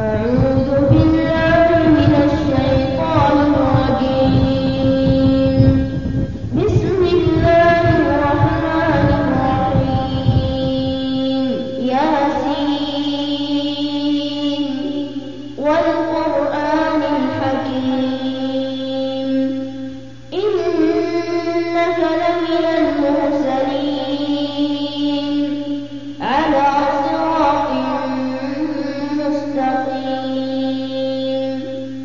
أعوذ بالله من الشيطان الرجيم. بسم الله الرحمن الرحيم. ياسين والقرآن الحكيم إنك لمن المرسلين على صراط مستقيم.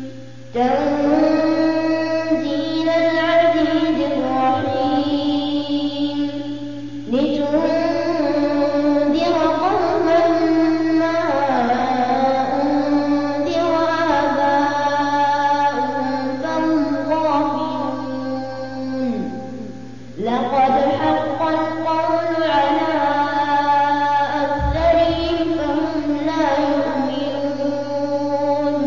تنزيل العزيز الرحيم لتنذر قوما ما أنذر آباؤهم فهم غافلون. لقد حق القول على أكثرهم فهم لا يؤمنون.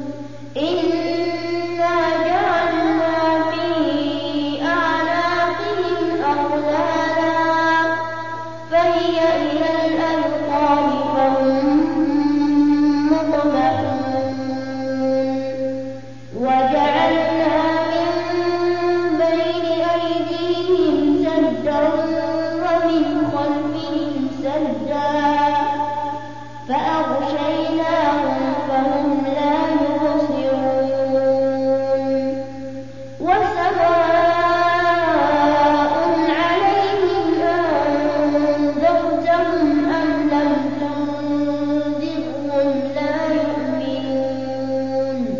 إنا جعلنا في أعناقهم أغلالا فهي إلى الأذقان فهم مقمحون. وجعلنا من بين أيديهم سدا ومن خلفهم سدا فأغشيناهم فهم لا يبصرون. وسواء عليهم أنذرتهم أم لم تنذرهم لا يؤمنون.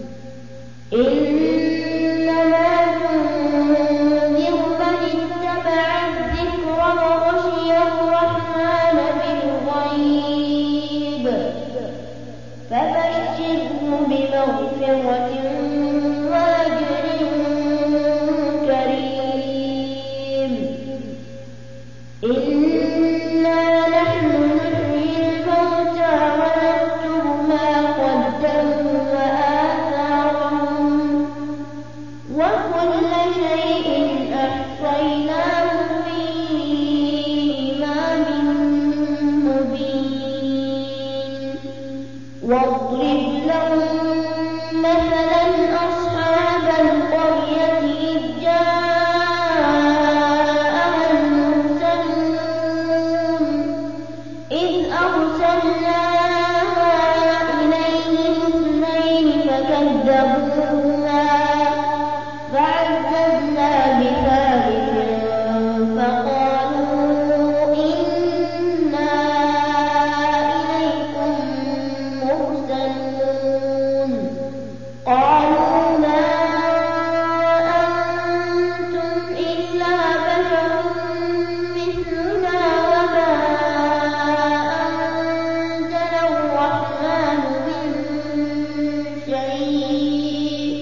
إنما تنذر من اتبع الذكر وخشي الرحمن بالغيب فبشره بمغفرة وأجر كريم. إنا نحن نحيي الموتى ونكتب ما قدموا وآثارهم وكل شيء أحصيناه في إمام مبين. واضرب لهم مثلا أصحاب القرية إذ جاءها المرسلون إذ أرسلنا إليهم اثنين فكذبوهما فعززنا بثالث فقالوا إنا إليكم مرسلون. قالوا ما أنتم إلا بشر مثلنا وما أنزل الرحمن من شيء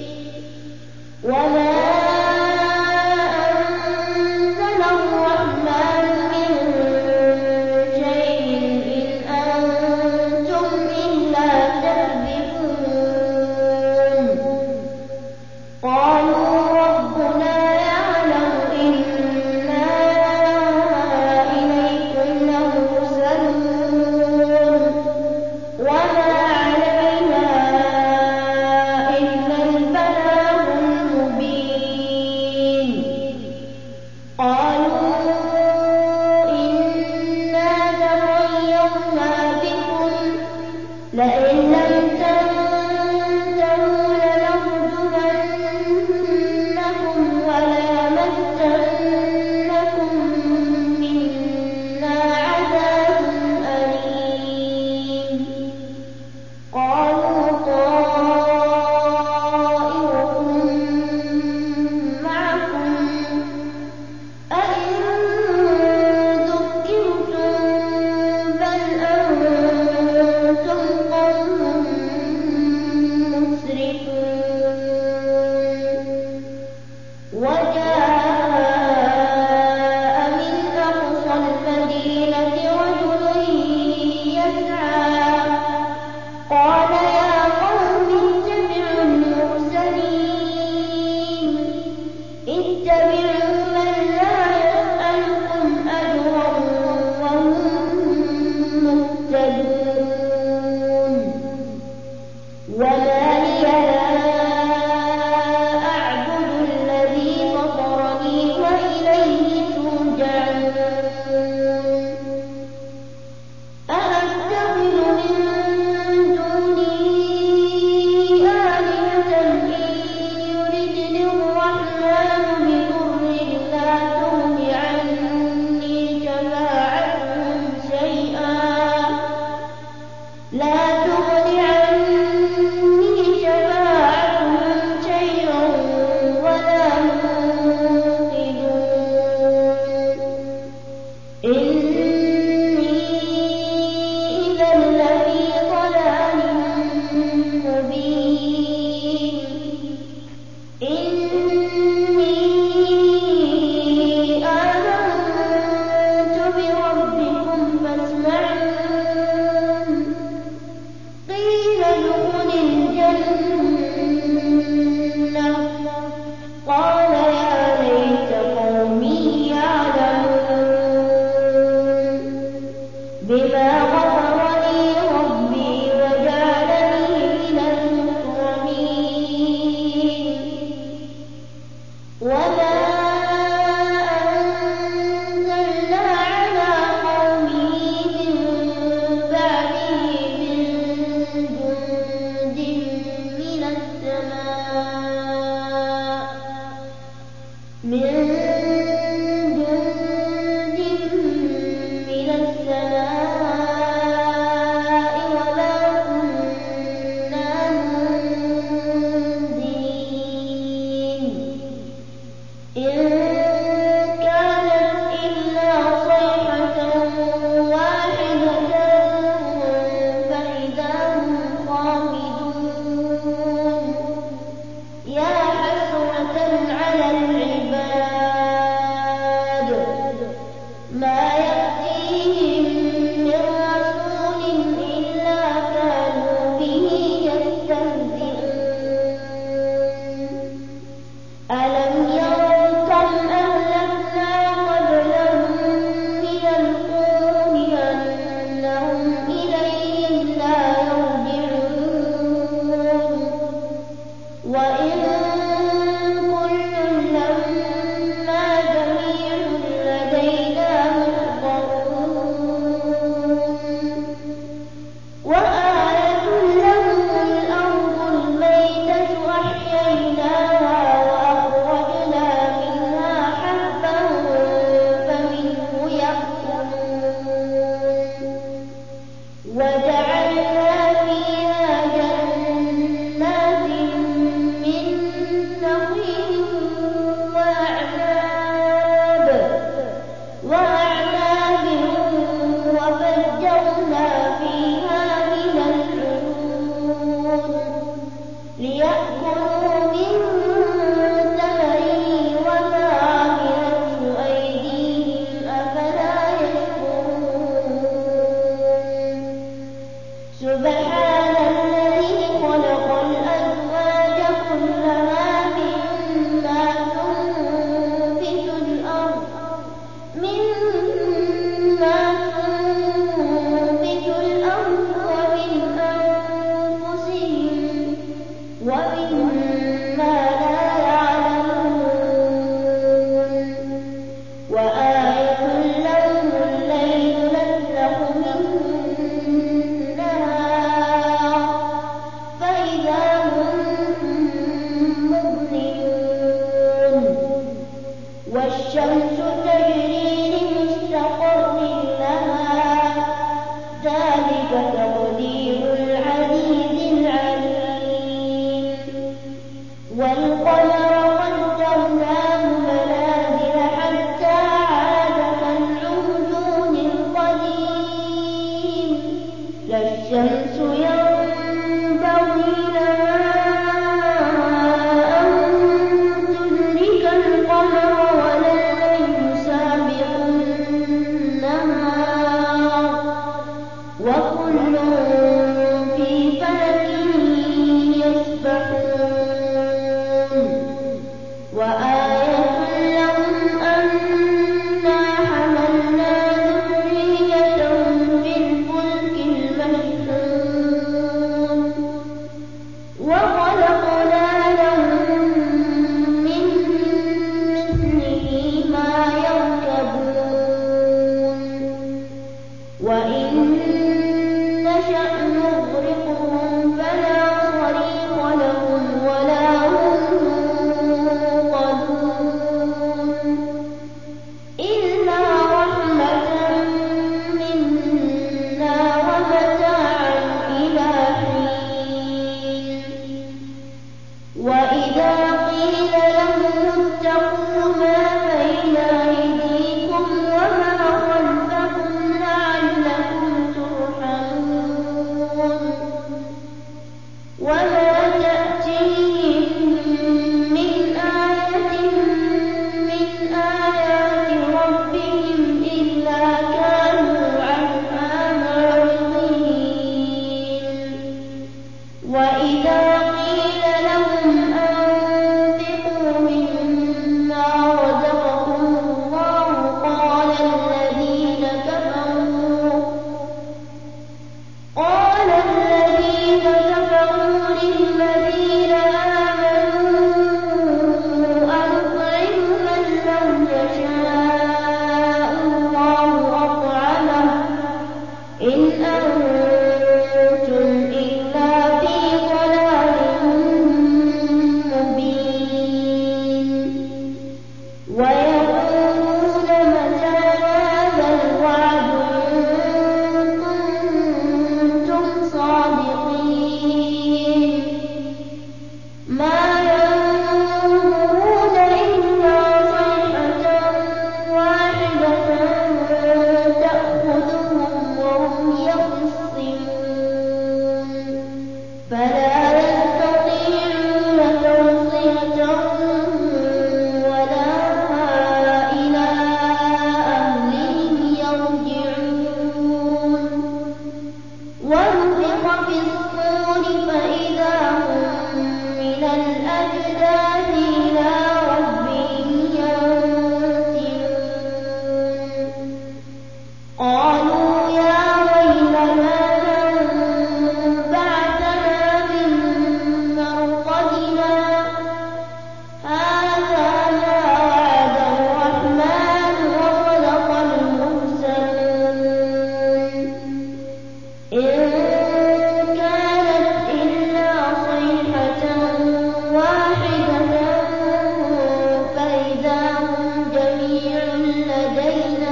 إن أنتم إلا تكذبون. قالوا ربنا يعلم إنا إليكم لمرسلون وما علينا إلا البلاغ المبين. قالوا إنا تطيرنا بكم لئن لم تنتهوا لنرجمنكم وليمسنكم منا عذاب أليم. قالوا طائركم معكم أئن ذكرتم بل أنتم قوم وما تأتيهم من آية من آيات ربهم إلا كانوا عنها معرضين وإذا قيل لهم أنفقوا مما رزقكم الله قال الذين كفروا للذين آمنوا أنطعم من لو يشاء الله أطعمه إن أنتم إلا في ضلال مبين ويقولون متى هذا الوعد إن كنتم صادقين ما ينظرون إلا صيحة واحدة تأخذهم وهم يخصمون فلا يستطيعون توصية ولا إلى أهلهم يرجعون ونفخ في الصور فإذا هم من الأجداث إلى ربهم ينسلون قالوا يا ويلنا من بعثنا من مرقدنا هذا ما وعد الرحمن وصدق المرسلون إن كانت إلا صيحة واحدة فإذا هم جميع لدينا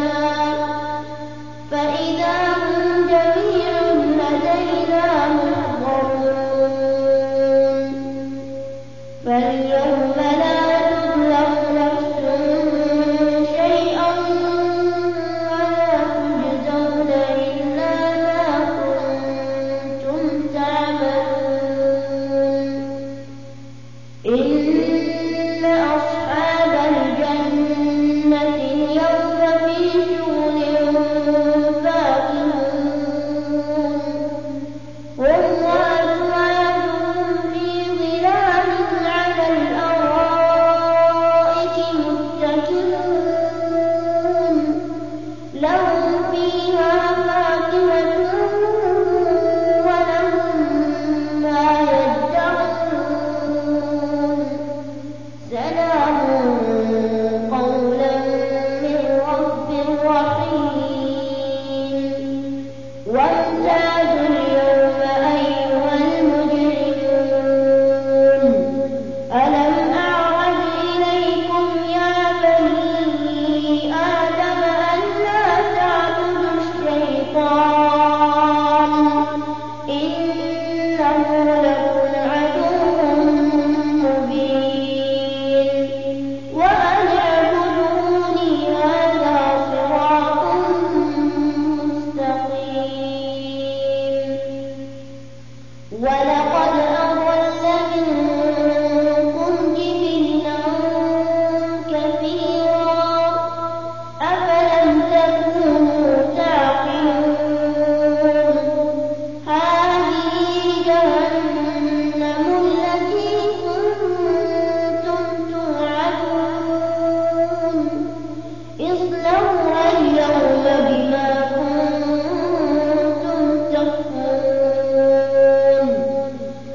محضرون فاليوم لا تظلم نفس شيئا ولا تجزون إلا ما كنتم تعملون إن أصحاب الجنة اليوم في شغل فاكهون هم وأزواجهم في ظلال على الأرائك متكئون لهم فيها فاكهة ولهم ما يدعون سلام قولا من رب رحيم وامتازوا اليوم أيها المجرمون ألم أعهد إليكم يا بني آدم ألا تعبدوا الشيطان إنه لكم عدو مبين وأن اعبدوني هذا صراط مستقيم ولقد أضل منكم جبلا كثيرا أفلم تكونوا تعقلون هذه جهنم التي كنتم توعدون اصلوها اليوم بما كنتم تكفرون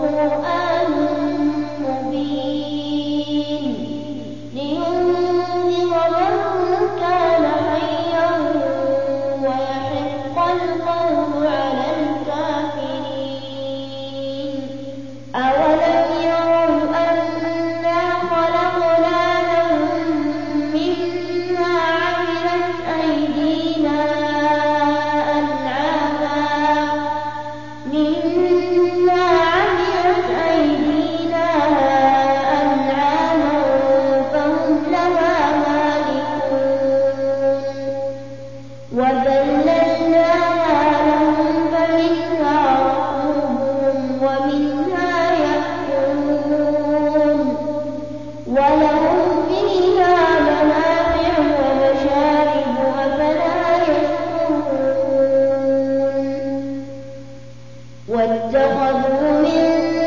قرآن مبين لينذر من كان حيا ويحق القول على الكافرين. أولم يروا أنا خلقنا لهم مما عملت أيدينا أنعاما فهم لها مالكون وذللناها لهم فمنها ركوبهم ومنها يأكلون ولهم فيها منافع ومشارب أفلا يشكرون. واتخذوا من